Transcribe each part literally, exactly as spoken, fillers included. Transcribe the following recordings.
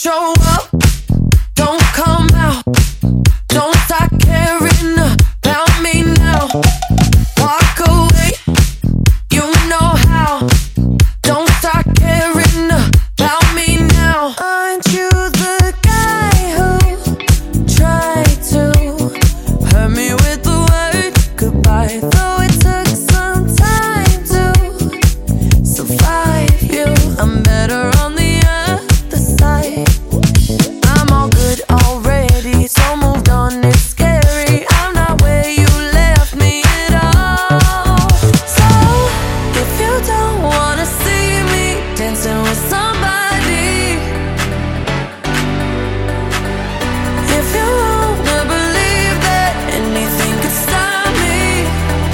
show up, don't come out, don't start caring about me now. Walk away, you know how, don't start caring about me now. Aren't you the guy who tried to hurt me with the word goodbye? Though it took some time to survive you, I'm better on the other side. I'm all good already, so moved on, it's scary. I'm not where you left me at all. So, if you don't wanna see me dancing with somebody, if you wanna believe that anything could stop me,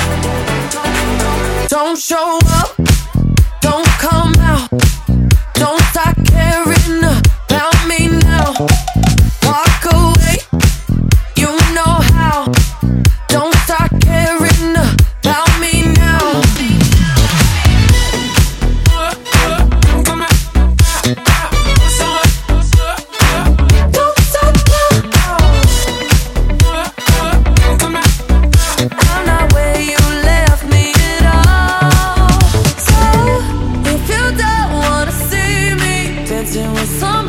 don't show up, don't come out, don't start caring about me now. Walk away, you know how, don't start caring about me now. Don't stop now. I'm not where you left me at all. So, if you don't wanna see me dancing with somebody,